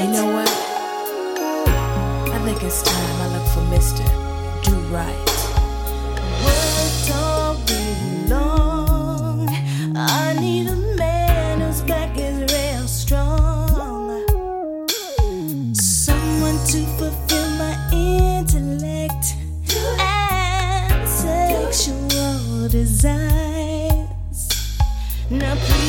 You know what? I think it's time I look for Mr. Do Right. Worked all day long. I need a man whose back is real strong. Someone to fulfill my intellect and sexual desires. Now please